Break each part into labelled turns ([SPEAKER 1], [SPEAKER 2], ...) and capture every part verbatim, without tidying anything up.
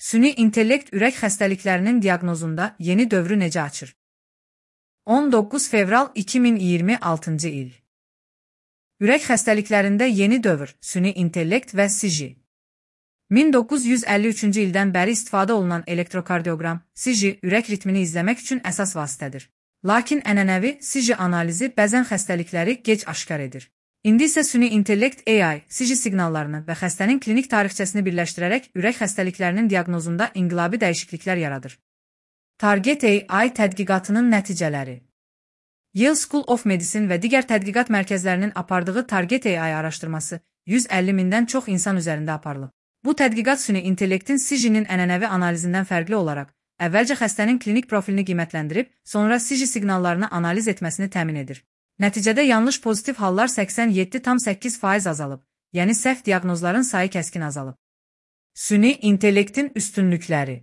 [SPEAKER 1] Süni intellekt ürək xəstəliklərinin diaqnozunda yeni dövrü necə açır? on doqquz fevral iki min iyirmi altıncı il. Ürək xəstəliklərində yeni dövr, süni intellekt və C J. min doqquz yüz əlli üçüncü ildən bəri istifadə olunan elektrokardioqram, C J ürək ritmini izləmək üçün əsas vasitədir. Lakin ənənəvi C J analizi bəzən xəstəlikləri gec aşkar edir. İndi isə süni intellekt A I, C J siqnallarını və xəstənin klinik tarixçəsini birləşdirərək ürək xəstəliklərinin diaqnozunda inqilabi dəyişikliklər yaradır. Target A I tədqiqatının nəticələri. Yale School of Medicine və digər tədqiqat mərkəzlərinin apardığı Target A I araşdırması yüz əlli mindən çox insan üzərində aparılıb. Bu tədqiqat süni intellektin C J-nin ənənəvi analizindən fərqli olaraq, əvvəlcə xəstənin klinik profilini qiymətləndirib, sonra C J siqnallarını analiz etməsini təmin edir. Nəticədə yanlış pozitiv hallar səksən yeddi tam səkkiz faiz azalıb, yəni səhv diaqnozların sayı kəskin azalıb. Süni intellektin üstünlükləri.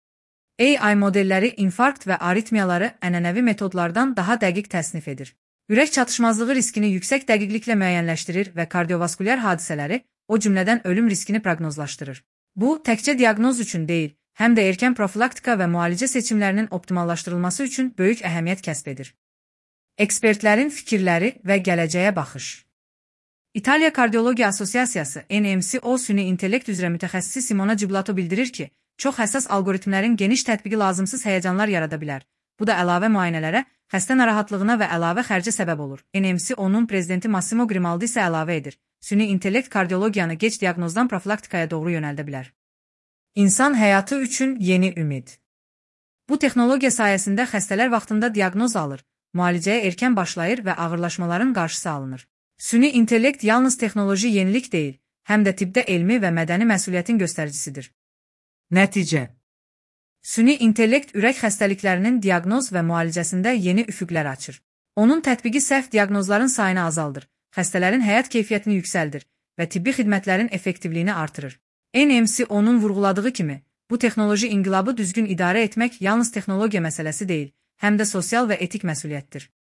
[SPEAKER 1] A I modelləri infarkt və aritmiyaları ənənəvi metodlardan daha dəqiq təsnif edir. Ürək çatışmazlığı riskini yüksək dəqiqliklə müəyyənləşdirir və kardiovaskulyar hadisələri, o cümlədən ölüm riskini proqnozlaşdırır. Bu, təkcə diaqnoz üçün deyil, həm də erkən profilaktika və müalicə seçimlərinin optimallaşdırılması üçün böyük əhəmiyyət kəsb edir. Ekspertlərin fikirləri və gələcəyə baxış. İtaliya Kardiologiya Asosiasiyası N M C O süni intellekt üzrə mütəxəssisi Simona Ciblato bildirir ki, çox həssas alqoritmlərin geniş tətbiqi lazımsız həyəcanlar yarada bilər. Bu da əlavə müayinələrə, xəstə narahatlığına və əlavə xərcə səbəb olur. N M C O-nun prezidenti Massimo Grimaldi isə əlavə edir. Süni intellekt kardiologiyanı gec diaqnozdan profilaktikaya doğru yönəldə bilər. İnsan həyatı üçün yeni ümid. Bu texnologiya sayəsində xəstələr vaxtında diaqnoz alır, müalicəyə erkən başlayır və ağırlaşmaların qarşısı alınır. Süni intellekt yalnız texnoloji yenilik deyil, həm də tibbdə elmi və mədəni məsuliyyətin göstəricisidir. Nəticə. Süni intellekt ürək xəstəliklərinin diaqnoz və müalicəsində yeni üfüqlər açır. Onun tətbiqi səhv diaqnozların sayını azaldır, xəstələrin həyat keyfiyyətini yüksəldir və tibbi xidmətlərin effektivliyini artırır. N M C O-nun vurğuladığı kimi, bu texnoloji inqilabı düzgün idarə etmək yalnız texnologiya məsələsi deyil, həm də sosial və etik məsuliyyətdir.